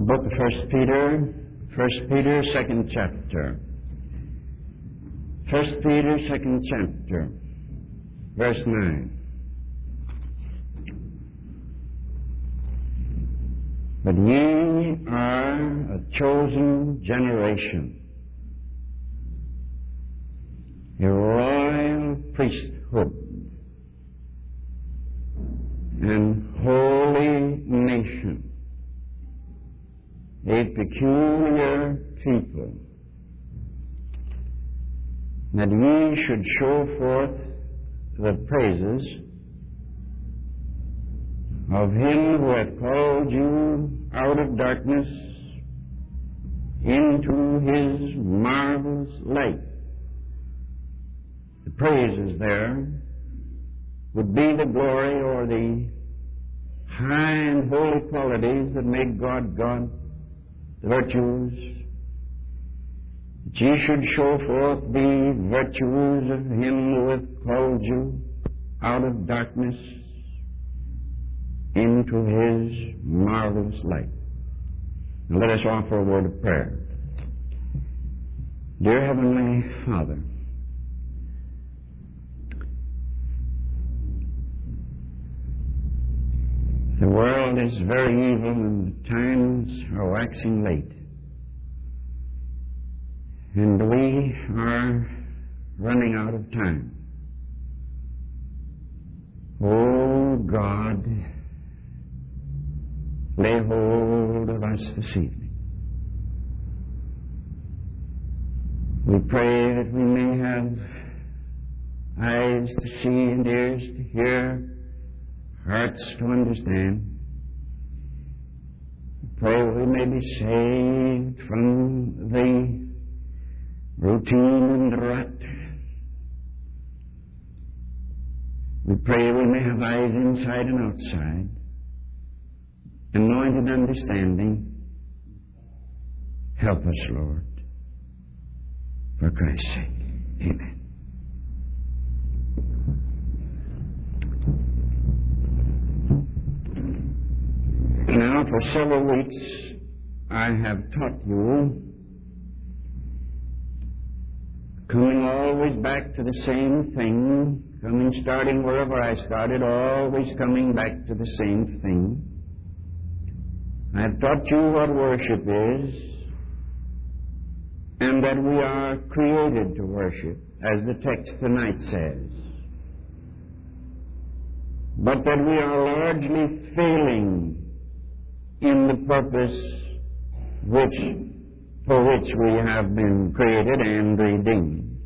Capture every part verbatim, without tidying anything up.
book of First Peter, First Peter, second chapter. First Peter, second chapter, verse nine. But ye are a chosen generation, a royal priesthood, and holy nation, a peculiar people, that ye should show forth the praises of Him who hath called you out of darkness into His marvelous light. The praises there would be the glory or the high and holy qualities that make God God, the virtues, that ye should show forth the virtues of Him who hath called you out of darkness into His marvelous light. Now let us offer a word of prayer. Dear Heavenly Father, the world is very evil and the times are waxing late. And we are running out of time. Oh God, lay hold of us this evening. We pray that we may have eyes to see and ears to hear, hearts to understand. We pray we may be saved from the routine and rut. We pray we may have eyes inside and outside, anointed understanding. Help us, Lord, for Christ's sake. Amen. Now, for several weeks, I have taught you, coming always back to the same thing, coming, starting wherever I started, always coming back to the same thing. I have taught you what worship is, and that we are created to worship, as the text tonight says, but that we are largely failing in the purpose which, for which we have been created and redeemed.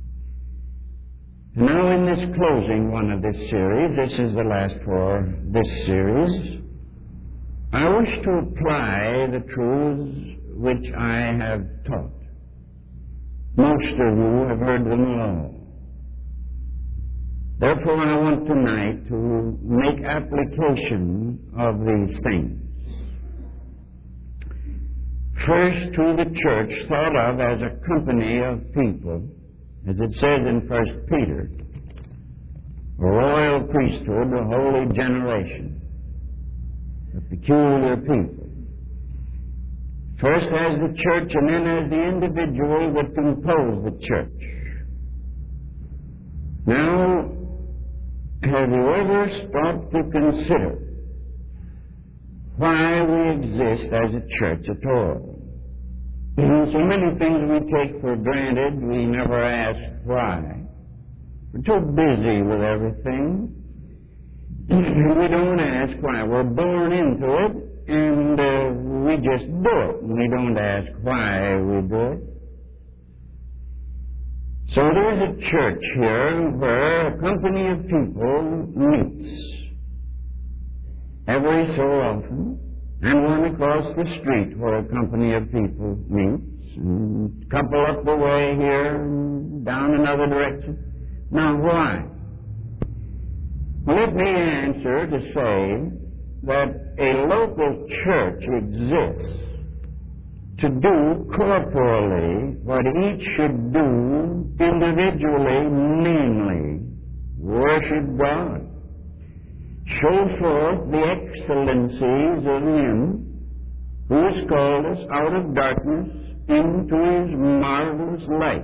Now, in this closing one of this series, this is the last for this series, I wish to apply the truths which I have taught. Most of you have heard them all. Therefore, I want tonight to make application of these things. First, to the church, thought of as a company of people, as it says in First Peter, a royal priesthood, a holy generation, a peculiar people. First as the church, and then as the individual that compose the church. Now, have you ever stopped to consider why we exist as a church at all? You know, so many things we take for granted, we never ask why. We're too busy with everything. We don't ask why. We're born into it, and uh, we just do it. We don't ask why we do it. So there's a church here where a company of people meets every so often, and one across the street where a company of people meets, and a couple up the way here, and down another direction. Now, why? Let me answer to say that a local church exists to do corporally what each should do individually, namely, worship God, show forth the excellencies of Him who has called us out of darkness into His marvelous light,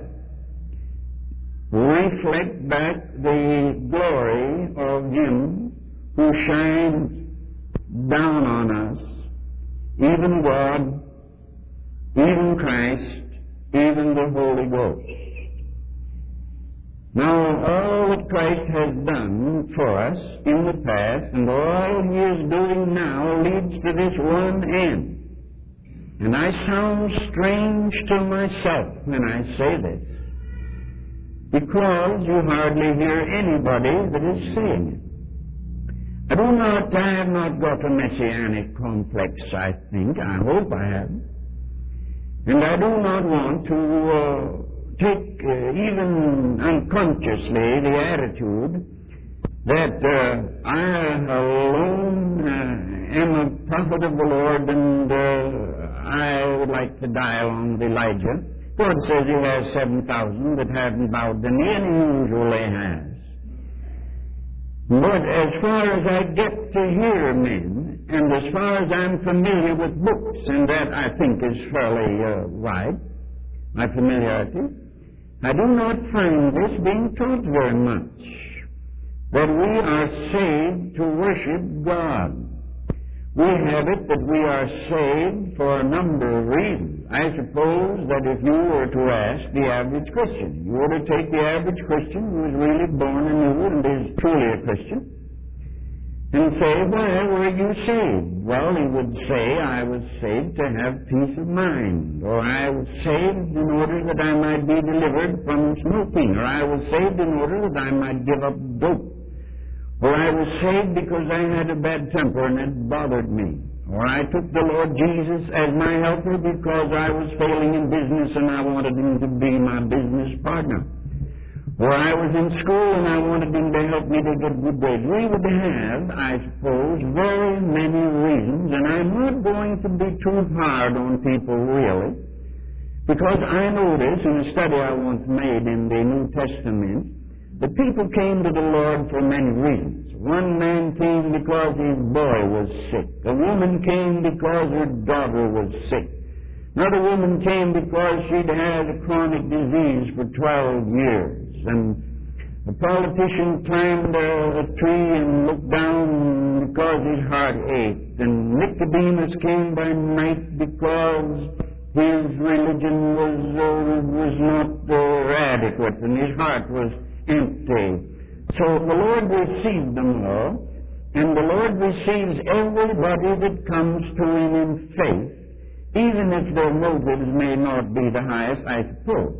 reflect back the glory of Him who shines down on us, even God, even Christ, even the Holy Ghost. Now, all that Christ has done for us in the past and all He is doing now leads to this one end. And I sound strange to myself when I say this, because you hardly hear anybody that is saying it. I do not, I have not got a messianic complex, I think. I hope I haven't. And I do not want to uh, take uh, even unconsciously the attitude that uh, I alone uh, am a prophet of the Lord and uh, I would like to die along with Elijah. God says He has seven thousand that haven't bowed the knee, and He usually has. But as far as I get to hear men, and as far as I'm familiar with books, and that I think is fairly uh, wide, my familiarity, I do not find this being taught very much, that we are saved to worship God. We have it that we are saved for a number of reasons. I suppose that if you were to ask the average Christian, you were to take the average Christian who is really born anew and is truly a Christian, and say, why were you saved? Well, he would say, I was saved to have peace of mind, or I was saved in order that I might be delivered from smoking, or I was saved in order that I might give up dope, or I was saved because I had a bad temper and it bothered me, or I took the Lord Jesus as my helper because I was failing in business and I wanted Him to be my business partner, or I was in school and I wanted Him to help me to get good grades. We would have, I suppose, very many reasons, and I'm not going to be too hard on people really, because I notice in a study I once made in the New Testament, the people came to the Lord for many reasons. One man came because his boy was sick. A woman came because her daughter was sick. Another woman came because she'd had a chronic disease for twelve years. And a politician climbed a, a tree and looked down because his heart ached. And Nicodemus came by night because his religion was, uh, was not uh, adequate and his heart was empty. So the Lord received them all, and the Lord receives everybody that comes to Him in faith, even if their motives may not be the highest, I suppose.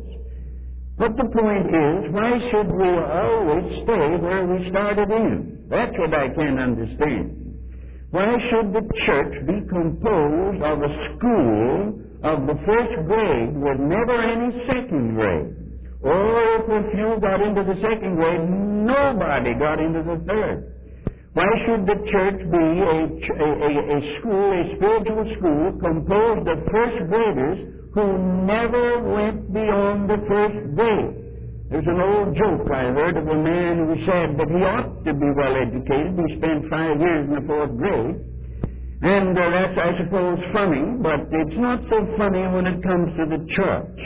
But the point is, why should we always stay where we started in? That's what I can't understand. Why should the church be composed of a school of the first grade with never any second grade? Or if a few got into the second grade, nobody got into the third. Why should the church be a, a, a school, a spiritual school, composed of first graders who never went beyond the first grade? There's an old joke I heard of a man who said that he ought to be well educated. He spent five years in the fourth grade. And uh, that's, I suppose, funny, but it's not so funny when it comes to the church.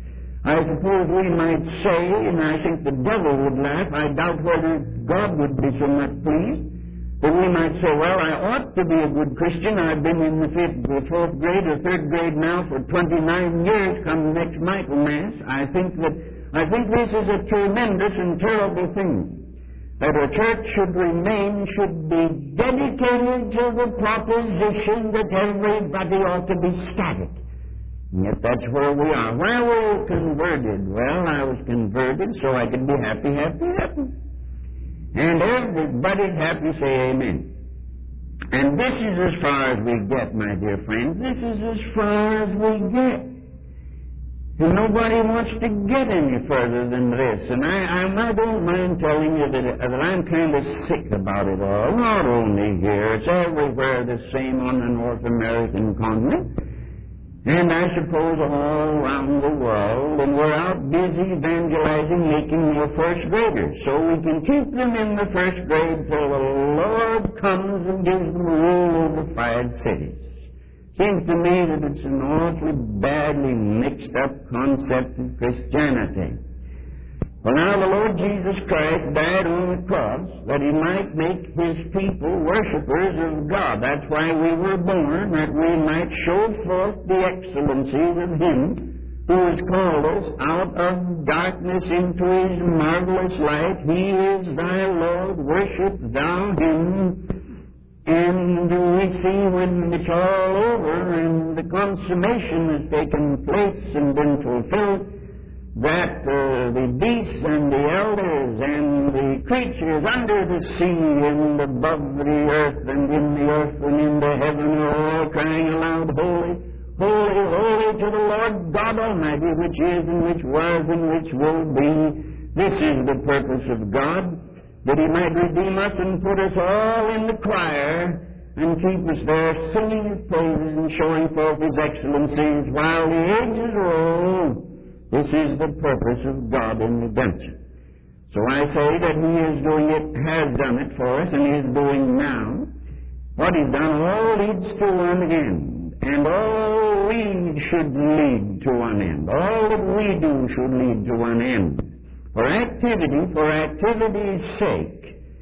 I suppose we might say, and I think the devil would laugh, I doubt whether God would be so much pleased, but we might say, well, I ought to be a good Christian. I've been in the fifth, the fourth grade or third grade now for twenty-nine years, come next Michaelmas. I think that, I think this is a tremendous and terrible thing, that a church should remain, should be dedicated to the proposition that everybody ought to be static. Yet that's where we are. Why were you converted? Well, I was converted so I could be happy, happy, happy. And everybody's happy, say amen. And this is as far as we get, my dear friends. This is as far as we get. And nobody wants to get any further than this. And I, I, I don't mind telling you that, that I'm kind of sick about it all. Not only here, it's everywhere the same on the North American continent. And I suppose all around the world, and we're out busy evangelizing, making more first graders, so we can keep them in the first grade till the Lord comes and gives them rule over five cities. Seems to me that it's an awfully badly mixed up concept of Christianity. Well, now the Lord Jesus Christ died on the cross that He might make His people worshipers of God. That's why we were born, that we might show forth the excellencies of Him who has called us out of darkness into His marvelous light. He is thy Lord, worship thou Him. And we see when it's all over and the consummation has taken place and been fulfilled, that uh, the beasts and the elders and the creatures under the sea and above the earth and in the earth and in the heaven are all crying aloud, Holy, holy, holy to the Lord God Almighty, which is and which was and which will be. This is the purpose of God, that He might redeem us and put us all in the choir and keep us there singing His praises and showing forth His excellencies while the ages roll. This is the purpose of God in redemption. So I say that He is doing it, has done it for us, and is doing now. What He's done all leads to one end, and all we should lead to one end. All that we do should lead to one end. For activity, for activity's sake,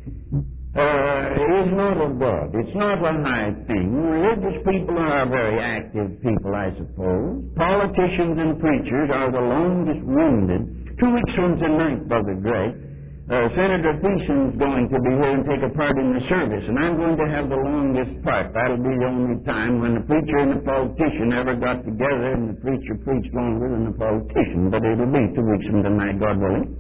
uh, is not of God. It's not a high thing. Religious people are very active people, I suppose. Politicians and preachers are the longest winded. Two weeks from tonight, Brother Gray, uh, Senator Thiesen's going to be here and take a part in the service, and I'm going to have the longest part. That'll be the only time when the preacher and the politician ever got together, and the preacher preached longer than the politician. But it'll be two weeks from tonight, God willing.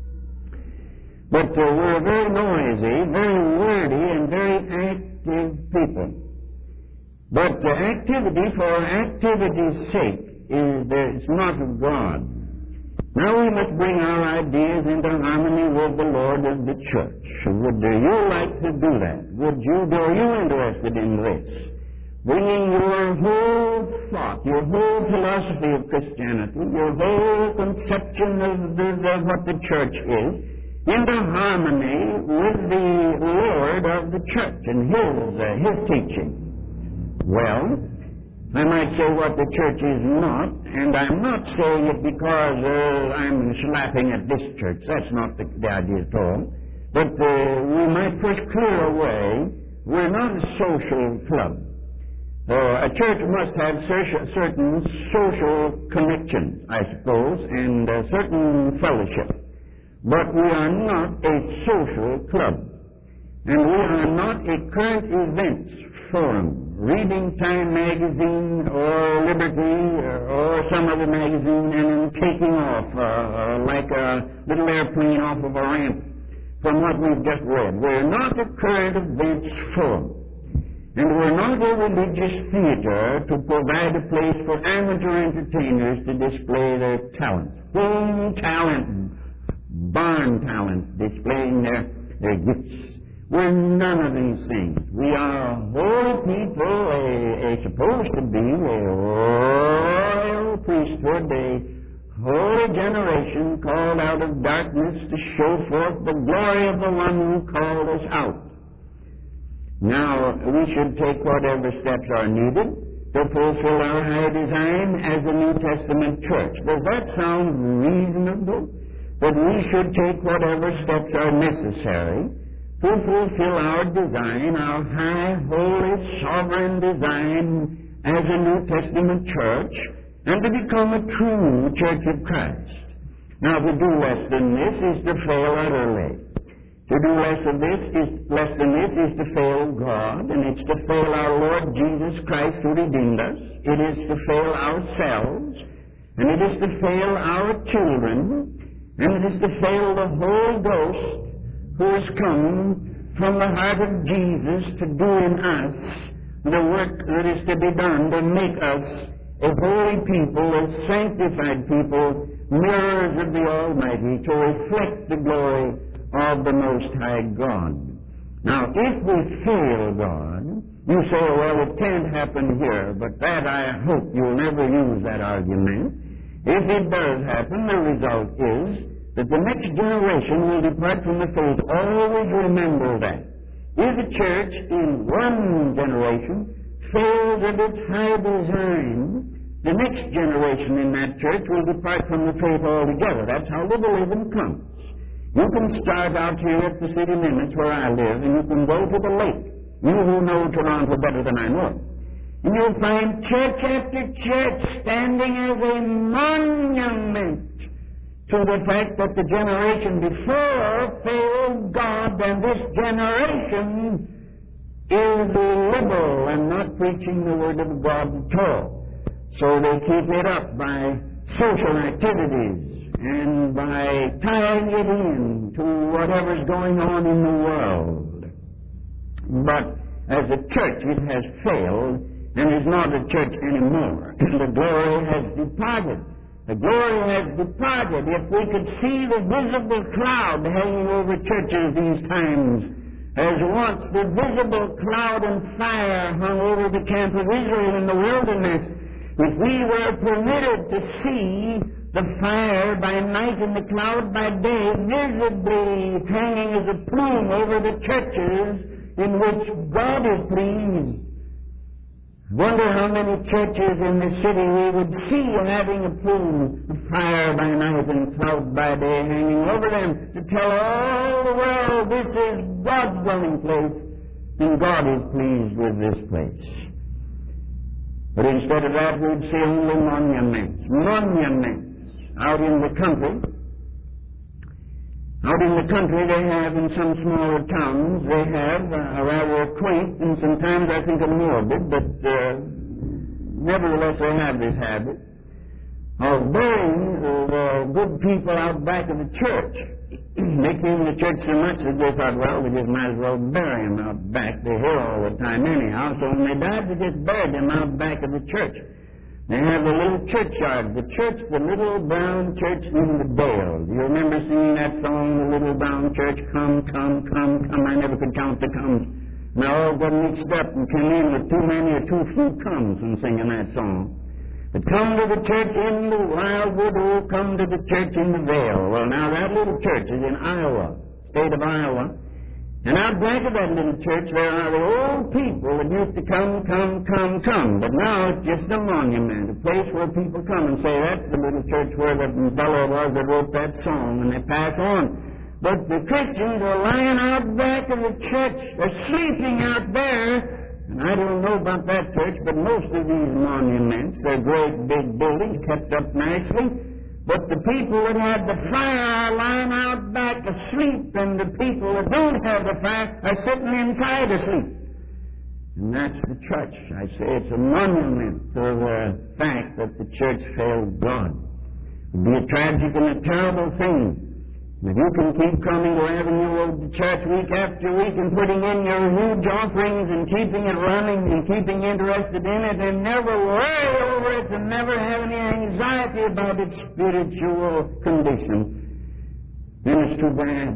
But uh, we're very noisy, very wordy, and very active people. But uh, activity for activity's sake is uh, it's not of God. Now we must bring our ideas into harmony with the Lord of the church. Would uh, you like to do that? Would you? Are you interested in this? Bringing your whole thought, your whole philosophy of Christianity, your whole conception of, the, of what the church is, into harmony with the Lord of the church and His, uh, His teaching. Well, I might say what the church is not, and I'm not saying it because uh, I'm slapping at this church. That's not the, the idea at all. But uh, we might first clear away, we're not a social club. Uh, a church must have cer- certain social connections, I suppose, and uh, certain fellowship. But we are not a social club, and we are not a current events forum, reading Time magazine or Liberty or, or some other magazine and then taking off uh, uh, like a little airplane off of a ramp from what we've just read. We're not a current events forum, and we're not a religious theater to provide a place for amateur entertainers to display their talents. Home talent, barn talent, displaying their, their gifts. We're none of these things. We are a holy people, a, a supposed to be a royal priesthood, a holy generation called out of darkness to show forth the glory of the one who called us out. Now, we should take whatever steps are needed to fulfill our high design as a New Testament church. Does that sound reasonable? That we should take whatever steps are necessary to fulfill our design, our high, holy, sovereign design as a New Testament church, and to become a true Church of Christ. Now, to do less than this is to fail utterly. To do less of this is less than this is to fail God, and it's to fail our Lord Jesus Christ who redeemed us. It is to fail ourselves, and it is to fail our children, and it is to fail the Holy Ghost who has come from the heart of Jesus to do in us the work that is to be done to make us a holy people, a sanctified people, mirrors of the Almighty, to reflect the glory of the Most High God. Now, if we fail God, you say, well, it can't happen here, but that I hope you'll never use that argument. If it does happen, the result is that the next generation will depart from the faith. Always remember that. If the church in one generation fails of its high design, the next generation in that church will depart from the faith altogether. That's how liberalism comes. You can start out here at the city limits where I live, and you can go to the lake. You who know Toronto better than I know. And you'll find church after church standing as a monument to the fact that the generation before failed God, and this generation is liberal and not preaching the Word of God at all. So they keep it up by social activities and by tying it in to whatever's going on in the world. But as a church, it has failed and is not a church anymore. The glory has departed. The glory has departed. If we could see the visible cloud hanging over churches these times, as once the visible cloud and fire hung over the camp of Israel in the wilderness, if we were permitted to see the fire by night and the cloud by day visibly hanging as a plume over the churches in which God is pleased, I wonder how many churches in the city we would see having a plume of fire by night and cloud by day hanging over them to tell all the world this is God's dwelling place and God is pleased with this place. But instead of that, we'd see only monuments. Monuments. Out in the country. Out in the country, they have, in some smaller towns, they have uh, a rather quaint and sometimes I think a morbid, but uh, nevertheless they have this habit of burying the good people out back of the church. They came to church so much that they thought, well, we just might as well bury them out back. They're here all the time anyhow, so when they died, they just buried them out back of the church. They have the little churchyard, the church, the little brown church in the dale. Do you remember singing that song, the little brown church, come, come, come, come? I never could count the comes. And I all got mixed up and came in with too many or too few comes in singing that song. But come to the church in the wildwood, oh, come to the church in the vale. Well, now that little church is in Iowa, state of Iowa. And out back of that little church, there are the old people that used to come, come, come, come. But now it's just a monument, a place where people come and say, that's the little church where the fellow was that wrote that song, and they pass on. But the Christians are lying out back of the church. They're sleeping out there. And I don't know about that church, but most of these monuments, they're great big buildings kept up nicely. But the people that have the fire are lying out back asleep, and the people that don't have the fire are sitting inside asleep. And that's the church. I say it's a monument to the fact that the church failed God. It would be a tragic and a terrible thing. If you can keep coming to Avenue Road to church week after week and putting in your huge offerings and keeping it running and keeping interested in it and never worry over it and never have any anxiety about its spiritual condition, then it's too bad.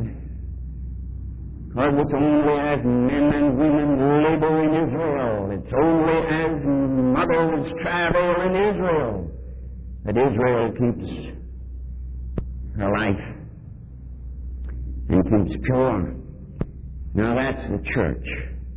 Because it's only as men and women labor in Israel, it's only as mothers travel in Israel, that Israel keeps her life and keeps pure. Now that's the church.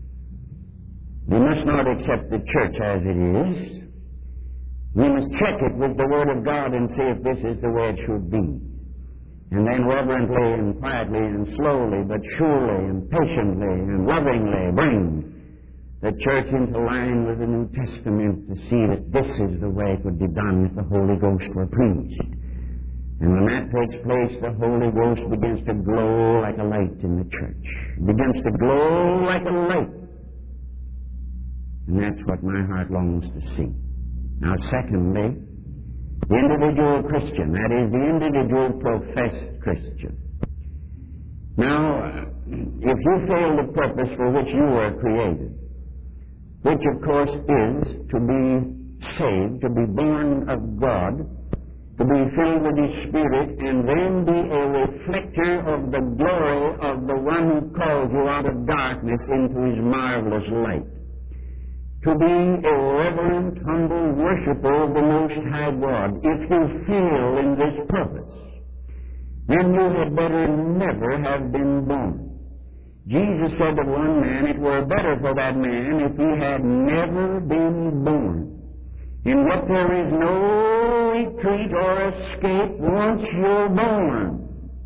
We must not accept the church as it is. We must check it with the Word of God and see if this is the way it should be. And then reverently and quietly and slowly but surely and patiently and lovingly bring the church into line with the New Testament to see that this is the way it would be done if the Holy Ghost were preached. And when that takes place, the Holy Ghost begins to glow like a light in the church. It begins to glow like a light. And that's what my heart longs to see. Now, secondly, the individual Christian, that is, the individual professed Christian. Now, if you fail the purpose for which you were created, which of course is to be saved, to be born of God, to be filled with His Spirit, and then be a reflector of the glory of the one who called you out of darkness into His marvelous light. To be a reverent, humble worshiper of the Most High God. If you fail in this purpose, then you had better never have been born. Jesus said to one man, it were better for that man if he had never been born. In what there is no retreat or escape once you're born.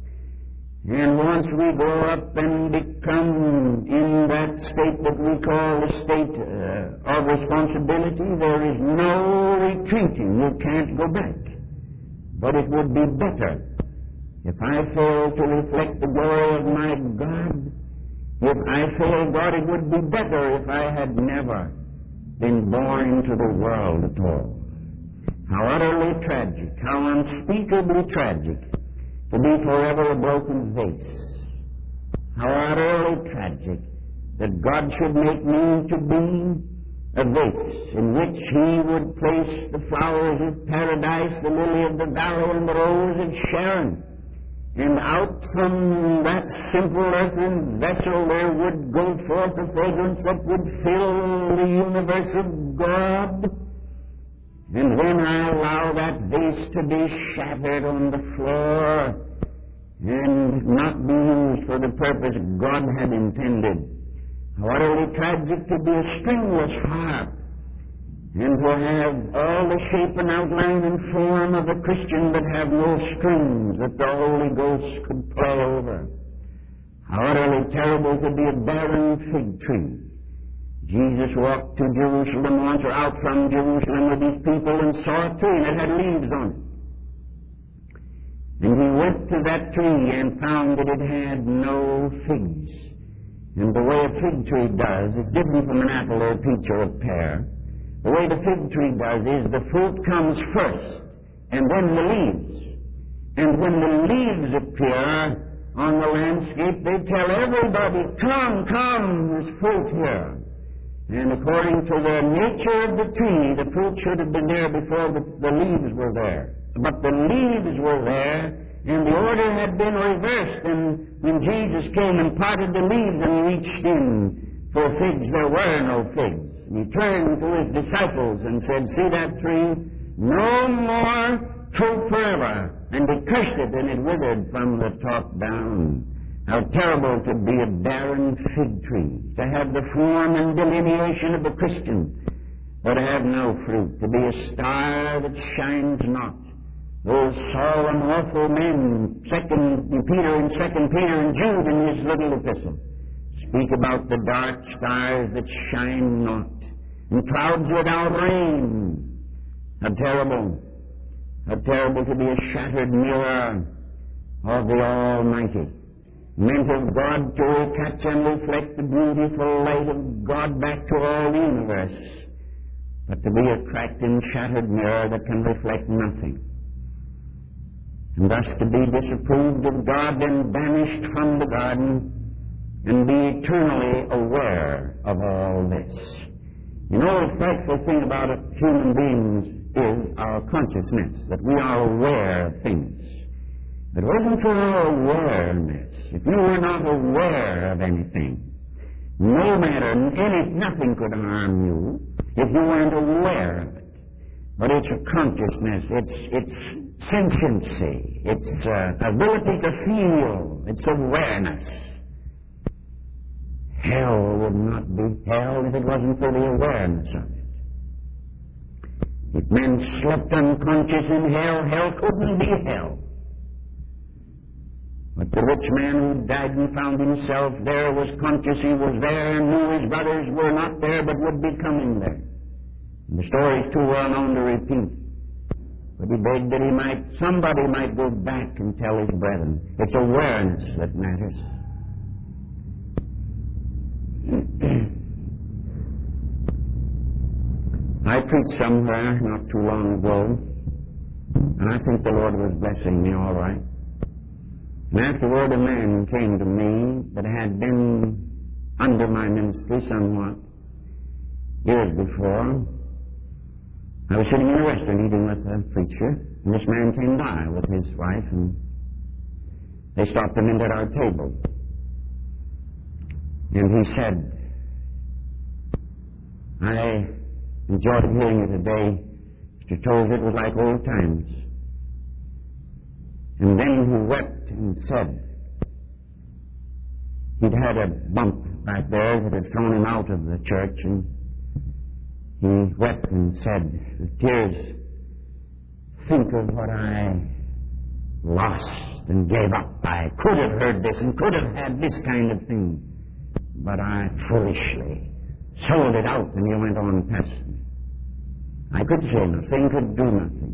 And once we grow up and become in that state that we call the state uh, of responsibility, there is no retreating. You can't go back. But it would be better if I fail to reflect the glory of my God. If I fail God, it would be better if I had never been born into the world at all. How utterly tragic, how unspeakably tragic to be forever a broken vase. How utterly tragic that God should make me to be a vase in which He would place the flowers of paradise, the lily of the valley, and the rose of Sharon. And out from that simple earthen vessel there would go forth a fragrance that would fill the universe of God. And when I allow that vase to be shattered on the floor and not be used for the purpose God had intended, how utterly tragic to be a stringless harp and to have all the shape and outline and form of a Christian but have no strings that the Holy Ghost could play over. How utterly terrible to be a barren fig tree. Jesus walked to Jerusalem once, or out from Jerusalem with his people, and saw a tree that had leaves on it. And he went to that tree and found that it had no figs. And the way a fig tree does is different from an apple or a peach or a pear. The way the fig tree does is the fruit comes first, and then the leaves. And when the leaves appear on the landscape, they tell everybody, come, come, there's fruit here. And according to the nature of the tree, the fruit should have been there before the, the leaves were there. But the leaves were there, and the order had been reversed. And when Jesus came and parted the leaves and reached in for figs, there were no figs. And he turned to his disciples and said, see that tree? No more fruit forever. And he cursed it, and it withered from the top down. How terrible to be a barren fig tree, to have the form and delineation of a Christian, but to have no fruit, to be a star that shines not. Those solemn, awful men, Second Peter and Second Peter and Jude in his little epistle, speak about the dark stars that shine not, and clouds without rain. How terrible, how terrible to be a shattered mirror of the Almighty, meant of God to catch and reflect the beautiful light of God back to all the universe, but to be a cracked and shattered mirror that can reflect nothing, and thus to be disapproved of God and banished from the garden, and be eternally aware of all this. You know, the frightful thing about human beings is our consciousness, that we are aware of things. If it wasn't for our awareness, if you were not aware of anything, no matter, any, nothing could harm you if you weren't aware of it. But it's a consciousness, it's, it's sentiency, it's uh, ability to feel, it's awareness. Hell would not be hell if it wasn't for the awareness of it. If men slept unconscious in hell, hell couldn't be hell. But the rich man who died and found himself there was conscious he was there and knew his brothers were not there but would be coming there. And the story is too well known to repeat. But he begged that he might, somebody might go back and tell his brethren. It's awareness that matters. I preached somewhere not too long ago, and I think the Lord was blessing me all right. And afterward a man came to me that had been under my ministry somewhat years before. I was sitting in a restaurant eating with a preacher, and this man came by with his wife, and they stopped a minute at our table. And he said, I enjoyed hearing you today. Mister Tozer, it was like old times. And then he wept and said, he'd had a bump back there that had thrown him out of the church, and he wept and said with tears, "Think of what I lost and gave up. I could have heard this and could have had this kind of thing, but I foolishly sold it out," and he went on past me. I could say nothing, could do nothing.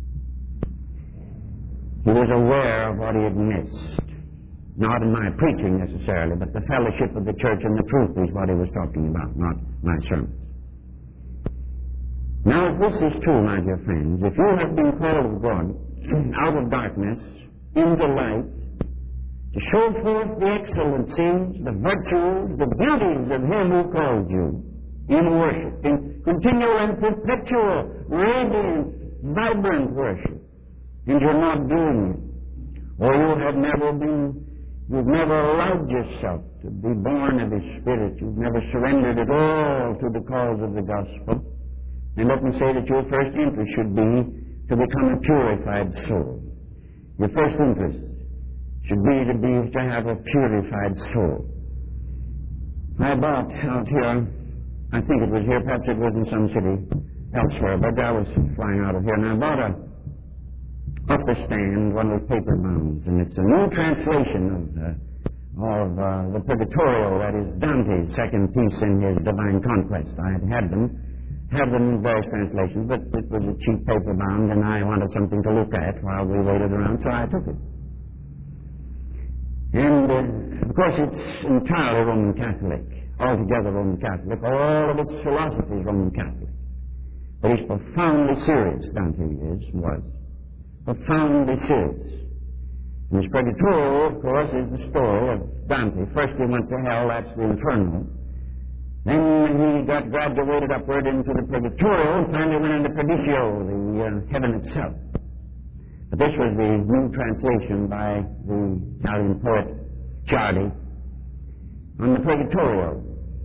He was aware of what he had missed. Not in my preaching necessarily, but the fellowship of the church and the truth is what he was talking about, not my sermons. Now, if this is true, my dear friends, if you have been called of God out of darkness into light, to show forth the excellencies, the virtues, the beauties of Him who called you in worship, in continual and perpetual, radiant, vibrant worship, and you're not doing it, or you have never been, you've never allowed yourself to be born of His Spirit, you've never surrendered at all to the cause of the gospel, and let me say that your first interest should be to become a purified soul. Your first interest should be to be to have a purified soul. I bought out here, I think it was here, perhaps it was in some city elsewhere, but I was flying out of here, and I bought a off the stand one of the paper bounds, and it's a new translation of uh, of uh, the Purgatorio, that is Dante's second piece in his Divine Conquest. I had had them, had them in various translations, but it was a cheap paper bound, and I wanted something to look at while we waited around, so I took it. And, uh, of course, it's entirely Roman Catholic, altogether Roman Catholic. All of its philosophy is Roman Catholic. But he's profoundly serious, Dante is, was. Profoundly serious. And his Purgatorio, of course, is the story of Dante. First he went to hell, that's the Inferno. Then he got graduated upward into the Purgatorio, and finally went into Perditio, the uh, heaven itself. But this was the new translation by the Italian poet Ciardi on the Purgatorio.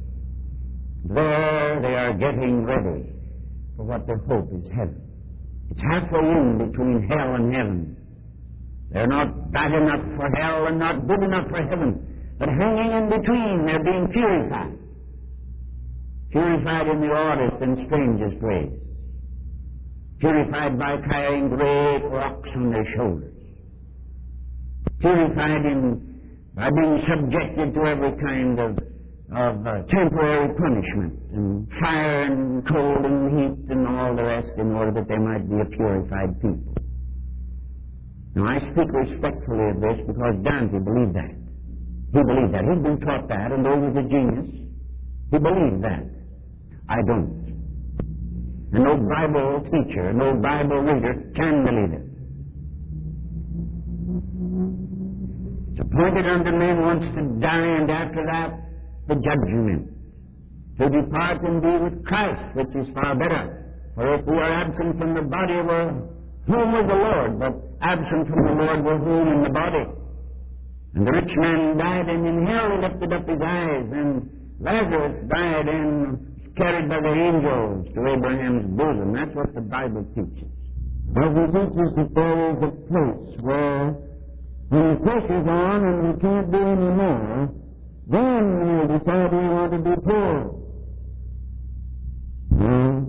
There they are getting ready for what they hope is heaven. It's halfway in between hell and heaven. They're not bad enough for hell and not good enough for heaven, but hanging in between, they're being purified. Purified in the oddest and strangest ways. Purified by carrying great rocks on their shoulders. Purified in, by being subjected to every kind of, of uh, temporary punishment, and fire and cold and heat and all the rest, in order that they might be a purified people. Now, I speak respectfully of this because Dante believed that. He believed that. He'd been taught that, and though he was a genius, he believed that. I don't. And no Bible teacher, no Bible reader can believe it. It's appointed unto men once to die, and after that, the judgment. To depart and be with Christ, which is far better. For if we are absent from the body, we're home with the Lord, but absent from the Lord, we're home in the body. And the rich man died, and in hell he lifted up his eyes, and Lazarus died and carried by the angels to Abraham's bosom. That's what the Bible teaches. Well, it teaches that there is a place where, when the pressure's on and we can't do any more, then we decide we want to be poor. No.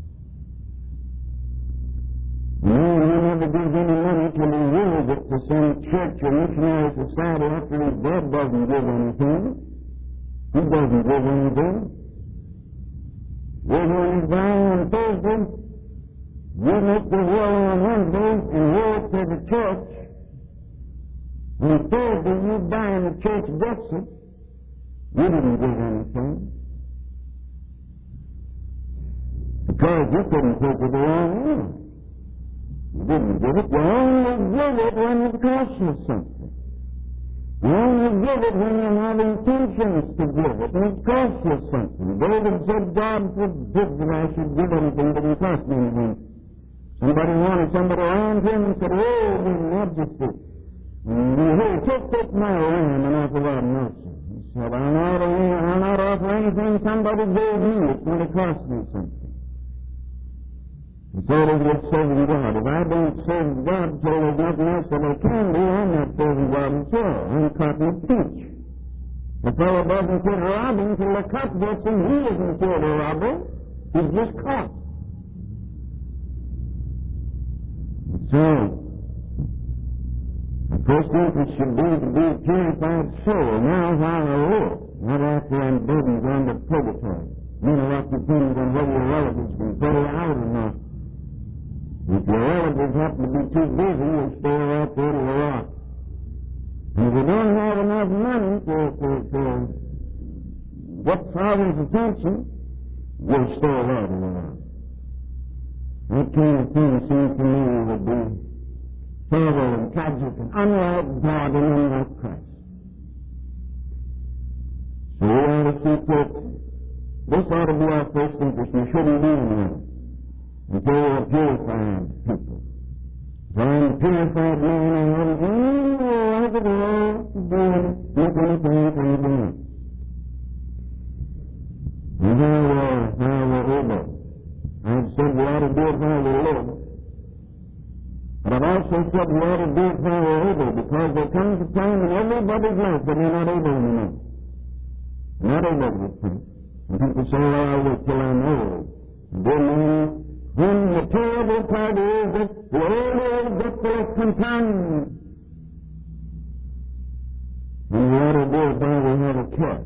No one ever gives any money till he wills it to some church or missionary society after his dead. Doesn't give anything. He doesn't give anything. When one is dying on Thursday, you make the will on Wednesday and will it to the church. On Thursday you die and the church gets it. You didn't give anything. Because you couldn't take it along. You didn't give it. You only give it when it costs you something. You only give it when you have intentions to give it, and it costs you something. David said, God forbid that I should give anything that didn't cost me anything. Somebody wanted somebody around him and said, oh, your majesty, here, take, take my lamb and offer that mercy. He said, I'll not, I'll not offer anything somebody gave me. It's going to cost me something. And so it is with serving God. If I don't serve God till there's nothing else that I can do, I'm not serving God at all. I'm caught in a pinch. The fellow doesn't quit robbing till the cop gets him. He isn't killed a robber. He's just caught. So, the first interest should be to be a purified soul. Now while I live, not after I'm dead and gone to purgatory. You know what depends on whether your relatives can throw you out or not. If your relatives happen to be too busy, you'll stay right there to the rock. And if you don't have enough money to, to, to get Father's attention, you'll stay right to the rock. That kind of thing seems to me would be terrible and tragic and unlike God and unlike Christ. So we ought to see that this ought to be our first interest. You shouldn't be in there until you're purified people. So I'm a purified man, I haven't any right at all to do nothing, nothing, nothing, nothing. And how we're, how we're able. I've said we ought to do it while we live. But I've also said we ought to do it while we're able, because there comes a time in everybody's life that they're not able anymore. Not able to think. And people say, well, I'll wait till I'm old. And then when the terrible part is that the older get their companions. And we ought to do it while we have a care.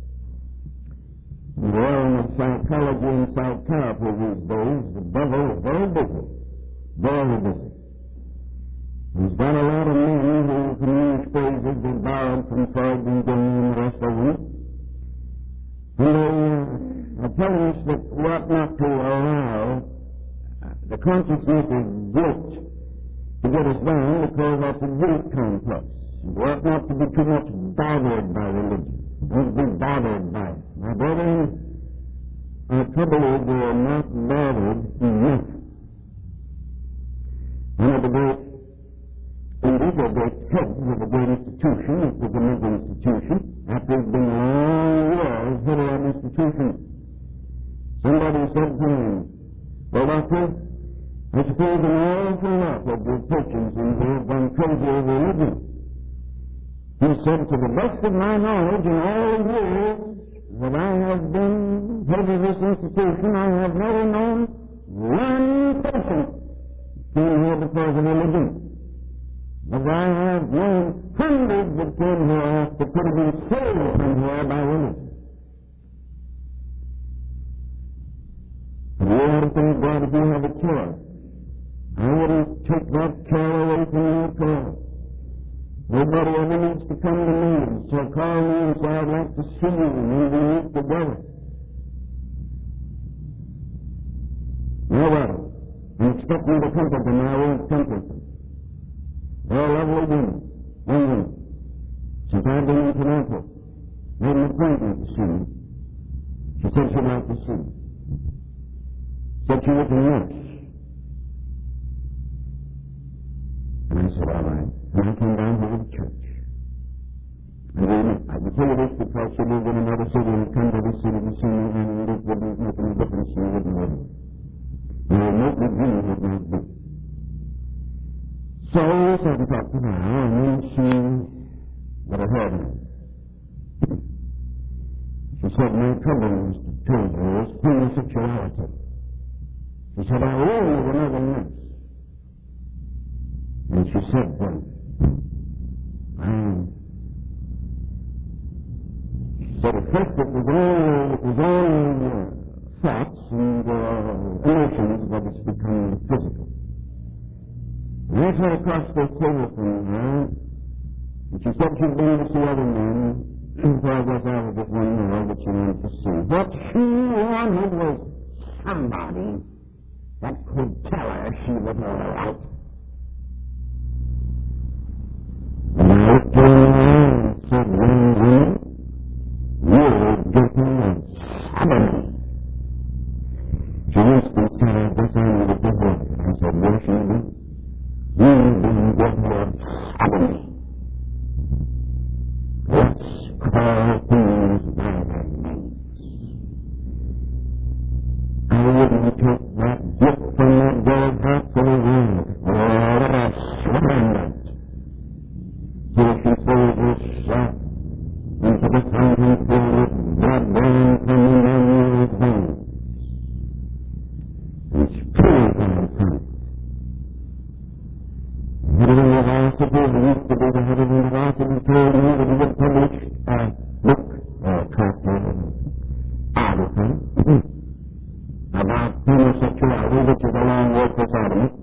The realm of psychology and psychiatry these days, the devil is very busy. Very busy. He's got a lot of men who can use phrases they borrowed from Freud and Jung and the rest of them. And they uh, are telling us that we ought not to allow the consciousness of guilt to get us down, because that's a guilt complex. We ought not to be too much bothered by religion. Don't be bothered by it. My brethren, our trouble is we are not bothered enough. One of the great leaders, or great heads of a great institution, it was a mental institution, after it's been long years head of that institution, somebody said to him, well, doctor, I suppose an awful lot of your patrons in here have gone crazy over religion. He said, to the best of my knowledge, in all the years that I have been head of this institution, I have never known one person came here because of religion. But I have known hundreds that came here that could have been saved from here by religion. And you ought to thank God if you have a care. I wouldn't take that care away from you at all. Nobody ever needs to come to me and so call me and say, I'd like to see you, and then we meet together. Nobody. And expect me to comfort them, and I won't comfort them. They're lovely women, young women. Since I've been in Toronto, made an appointment to see me. She said she'd like to see me. Said she was a nurse. And I said, all right. And I came down here to the church. And we met. I can tell you this because she lived in another city and come to this city to see me, and it wouldn't make any difference. She wouldn't live. And I remotely dreamed it might be. So we sat and talked to her, and then she got her head in. She said, my trouble, Mister Tilger, is homosexuality. She said, I really was another nurse. And she said, well, um, she said, at first it was all, it was all uh, thoughts and uh, emotions, but it's become physical. And I sat across the table from her, and she said she'd been to see other men, so I guess I was just one more that she wanted to see. What she wanted was somebody that could tell her she was all right. And I looked at her and said, young woman, you're getting a sodomy. She instantly said, I guess I needed to hear it. I said, yes, you do. You've been getting a sodomy. Let's call things by their names. I wouldn't take that gift from that girl back for the world. Oh, what a surrender. So she throws herself into the long worthless ornament,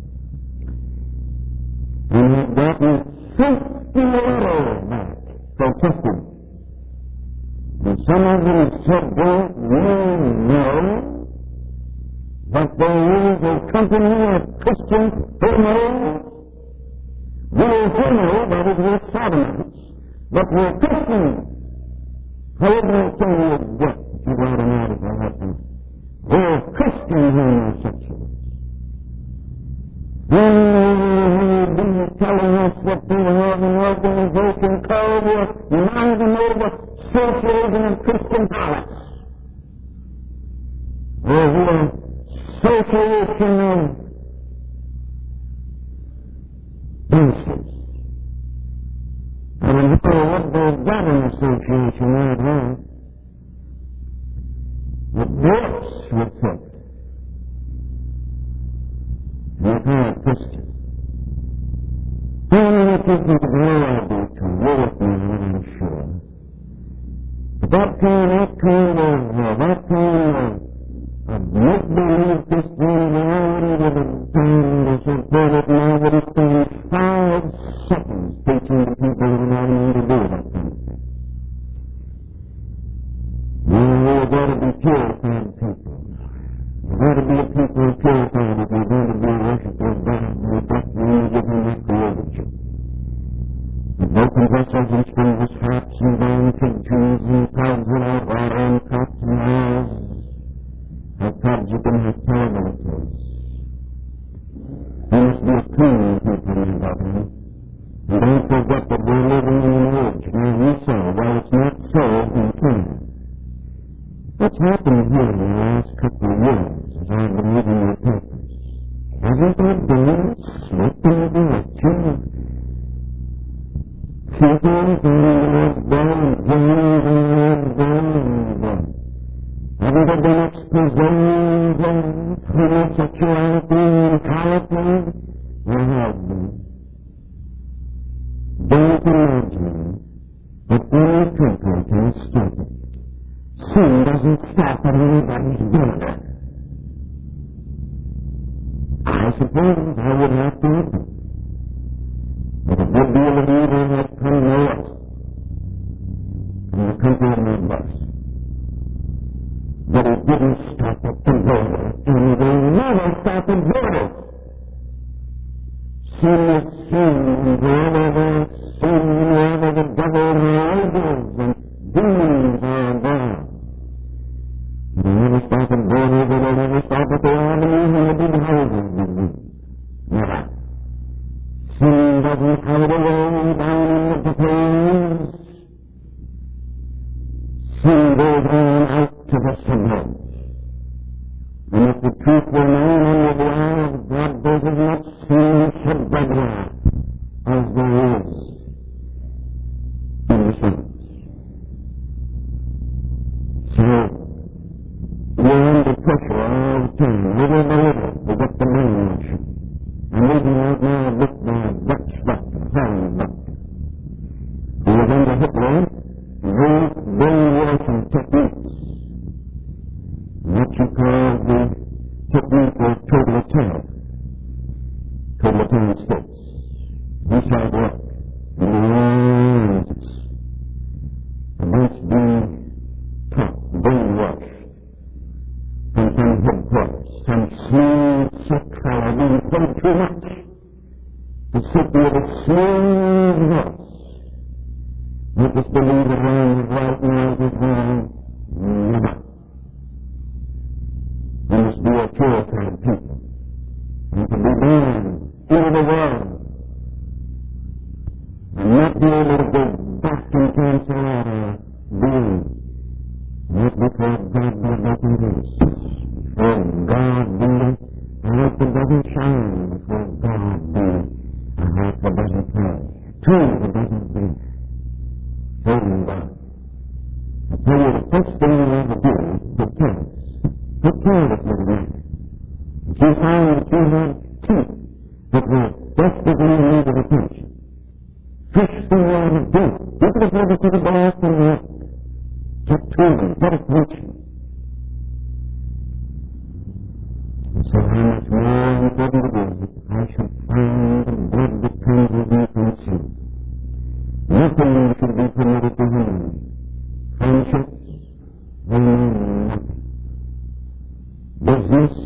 and had gotten fifty letters back protesting. And some of them said, don't you know that there is a company of Christian criminals? We're criminals, that is, we're sodomites, but we're Christians. However can you get to write an article like that? We're Christian homosexuals. Then they will be telling us that they have an organization called the Mountain Over Socialism of Christian Palace. Or the Association of Dancers. I don't know what they've got an association right now. The books were put. They're called Christians. How many people could know to work now, I'm sure. But that kind, that kind of, uh, that kind of, of make-believe Christianity already with a time to support it now that it's been five seconds teaching the people who know what to do about things. Well, we've got to be purified people. We've got to be a people who are purified if we're going to be a worshiper of God. We've got to really give Him that creative. The broken vessels and springless harps and down fig trees and clouds without water and cups and eyes. How tragic and how terrible it is. We must be a clean people, my brother. And don't forget that we're living in an age. Now you say, well, it's not so in Canada. What's happened here in the last couple of years as I've been reading your papers? Hasn't there been slipping of the lecture? People and those down and James and those down and haven't there been exposés of homosexuality and California? There have been. Don't imagine that any country can stop it. Sin doesn't stop at anybody's border. I suppose I would have to admit that a good deal of evil has come north from the country of my birth. But it didn't stop at the border, and it will never stop at borders. Sin is sin, and wherever there's sin, wherever the devil rages, and demons are there. They never stop at borders, they will never stop at the avenues and the big houses, did they? Never. Sin doesn't hide away down in the plains. Sin goes on out to the suburbs. And if the truth were known under the eye of God, there is not sin suburbia as there is in the suburbs. So, we're under pressure all the time, little by little, to get the money motion. I'm reading right now a book by a Dutch doctor, Holland doctor, who was under Hitler, wrote brainwashing techniques. What you call the technique of total terror, totalitarian states. We saw it work in the lands against being taught, brainwashed from some headquarters, some smooth sexuality being played too much to sit with a smooth voice. Make us believe that wrong is right and right is wrong. Never. We must be a purified people, and to be born into the world, and not be able to go back and cancel out our being, not because God be making this, for God be a heart that doesn't shine, for God be a heart that doesn't pray, two that doesn't think, holding God. I tell you, the first thing you have to do is prepare. Take care of this little man. If you find that you have teeth that will desperately need attention, first thing you ought to do, you can afford to take a bath and walk. Get to them, get attention. So how much more important it is that I should find the blood that cleanses me from sin. Nothing should be permitted to hinder me. Friendships, they mean nothing. Business,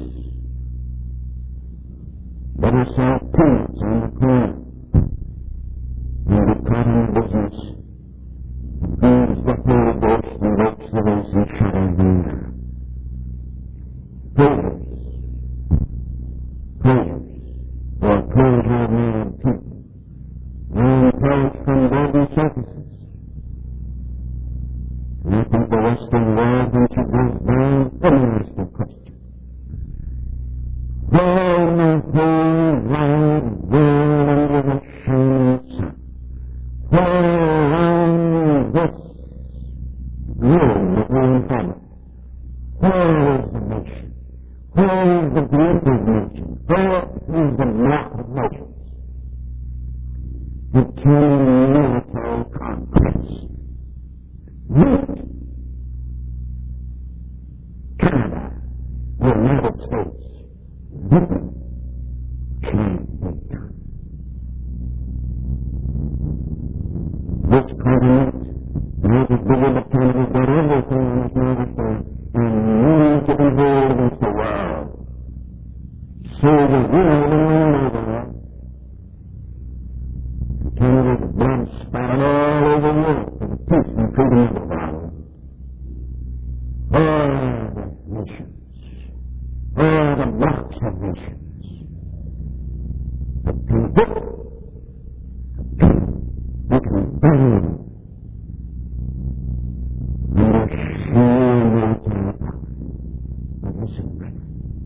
better sell peanuts on the corner than be caught in the business that grieves the Holy Ghost and breaks the race and shatters them down. Pleasures, pleasures, or pleasure of mad people, and perish from golden surfaces. And I think the Western world, when she goes down, let me ask you a question. Where in the whole wide world under the shining sun, where around this globe that we inhabit, where is the nation? Where is the group of nations? Where is the map of nations? Determining military conquest. Root. Canada, the United States, Britain, can't be done. This continent, not as big as the Canada, got everything on its matter and means to behold against the world. So the world around over there, Canada's blood spattered all over Europe for the peace and freedom of the world. All the nations, all the blocks of nations, that can whip, that can burn under sheer military power. But listen, brother.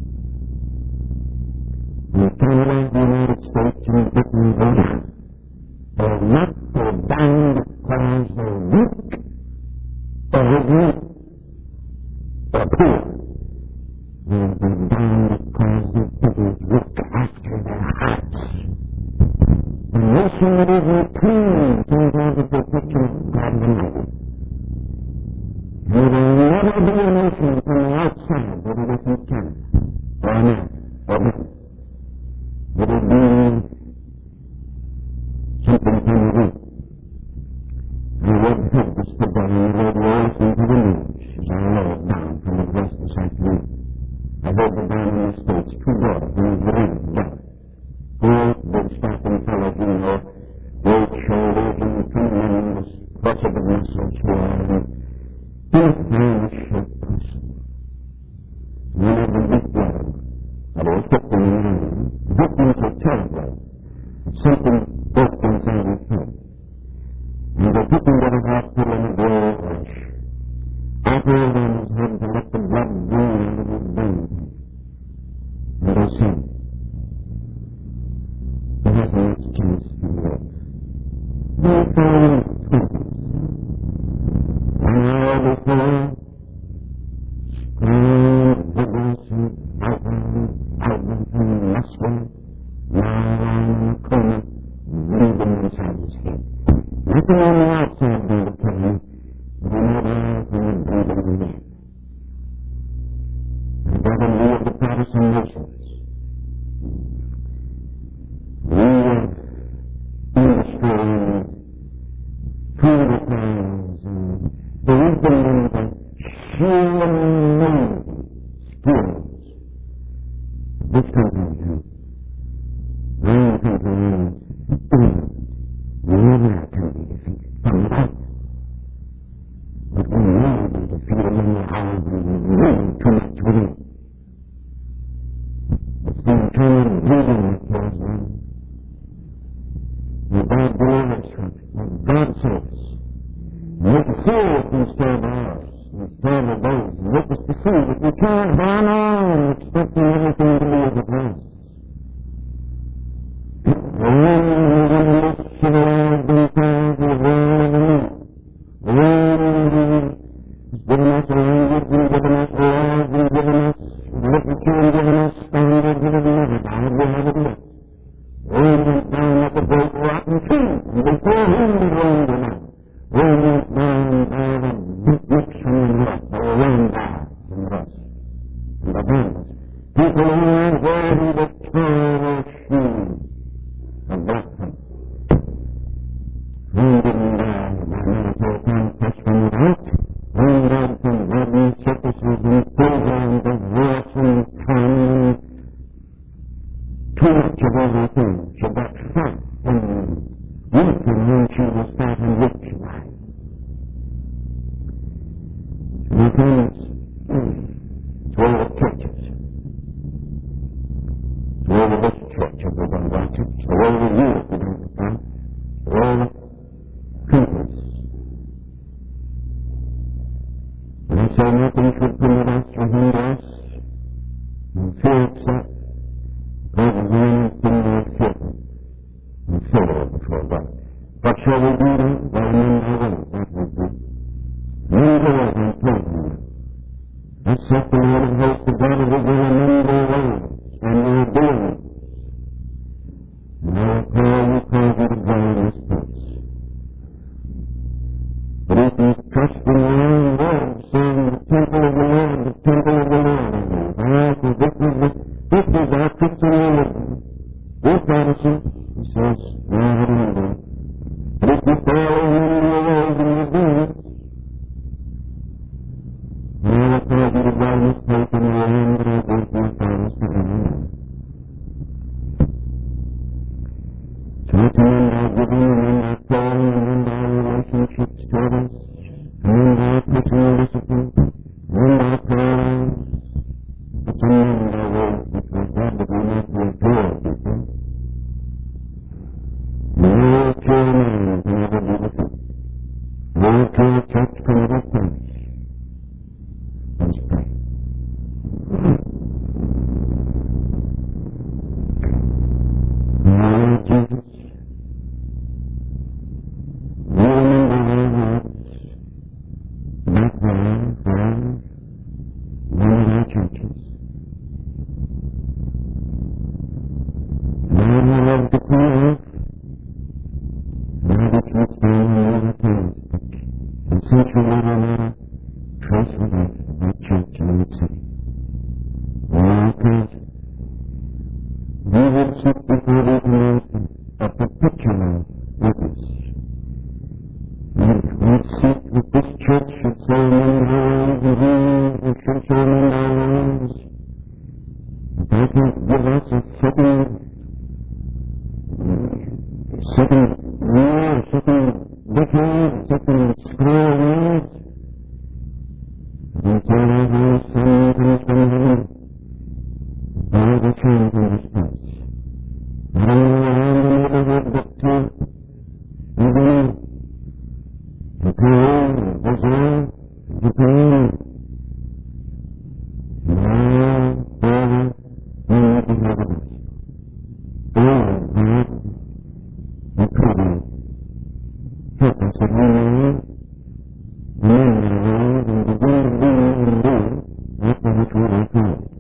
When Canada, the United States, and Britain go down, they're not go down because they're weak, or ignorant, or poor. They'll go down because the devils look after their hearts. The nation that isn't clean comes out of the protection of God Almighty. And there will never be a nation from the outside that it isn't Canada, or America, or Britain. It will be something from the root. I read this today, and I read all into the news as I rode down from the west this afternoon. I heard the down in the States, two daughters, and they were in together. Both big strapping fellows, you know, great shoulders and tremendous busted muscles here, and in a finest shape possible. One of them big blood, but all took them in the room. The victims were terrible. Something broke inside his head. And they took him to the hospital in a glow rush. Operated on his head to let the blood drain out of his brain. And they said, he has a next chance to live. He was in his twenties. One hour before, strong, vigorous, and vibrant, vibrant, and muscular, now on the corner, breathing inside his head. Nothing on the outside by the time, but another thing of breathing within. And Brother Lee of the Protestant nations, we of industry and food affairs and the wisdom and the sheer amazing skills of this country has. One country is England. Never can be defeated from without. But we may be defeated in the hour when we really too much within. It's the internal breathing that kills them. May God deliver us from it. May God save us. Make us serious instead of ours, instead of those. Make us to see that we can't run on expecting everything to be as it was. The one who is in this civilized themselves is well the one who has given us a language and given us laws and given us literature and given us standards that have never died. We have it yet. Rome went down like a great rotten tree, and before him did Rome go down. Rome went down by the beatniks from the north, by the Ramblers from the west, and the bandits. People who are too much of everything. She got fat and weak, and when she was fat and rich, right? My friends, it's one of the churches. It's one of this church if we're going to watch it. It's the way we use it, we don't understand. It's the way the peoples. And I say nothing should permit us or hinder us and fear except God is anything more certain and fair before God. What shall we do then? Well, amend our ways, that we do. Amend our ways and praise Him. Thus saith the Lord of hosts, the God of Israel, amend their ways and their doings. And I will call you, cause you to dwell in this place. But if you trust in your own words, saying the temple of the Lord, the temple of the Lord, I know. Ah, for this is the, this is our Christian religion. We're Protestants, he says, no, I don't know. But if you follow Him in your ways and your doings, and I will cause you to dwell in this place in your land that I gave to your fathers to evermore. So let's amend our giving, amend our calling, amend our relationships to others, amend our personal discipline, amend our prayers. Let's amend our ways before God that we might be a joy people. No pure man can ever be defeated. No pure church can ever perish. Let's pray. Lord Jesus, we remember our hearts back there for one of our churches. Lord, we love to pray off. Lord, it was down in the other place, and since we live on a trace of that, that church in that city. Lord, God, we would sit before thee tonight a perpetual witness. We'd seek that this church should so amend our ways, and we should so amend our lives, that thou canst give us a second, second year, second decade, second square years, until our Holy Son comes from heaven, all the change in this place. Not only around the neighborhood, but to even to Peru, Brazil, Japan, and all over we need to have a blessing. Oh, God, we pray thee, help us that we may amend our ways and begin to be and do that for which we are called.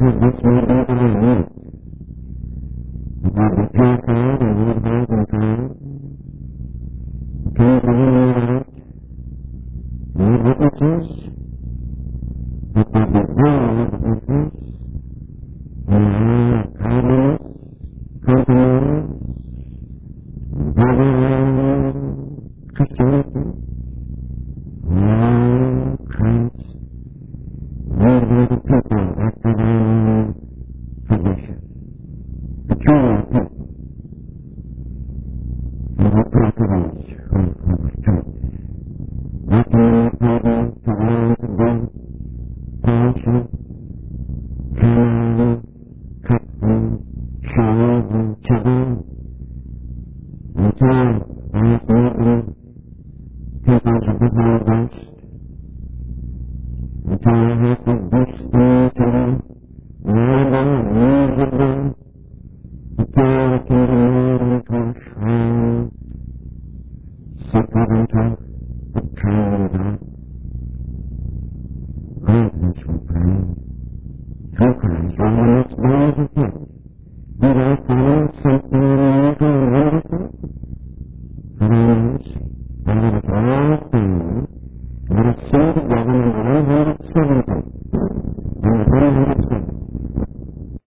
that this may be the end. It will be purified and would have and tried. Came to the light. Made witnesses. That there be broad witness. And all kindness, compromise, brotherly Christianity, all Christ, leading the people after their own tradition. The true people. And what prophet is from the church. Nothing in the pardon to learn to do, passion, time, cutting, showing, children, until last meeting, people of the Holy Ghost, until I have to distinguish them, rather reasonable, until I can be made into a shrine, sacred and tough, but kind God. Greatness we pray. Through Christ, all the next days of heaven, do thou find something unusual and wonderful? For thy mercy, and let us all stand, let us sing together in the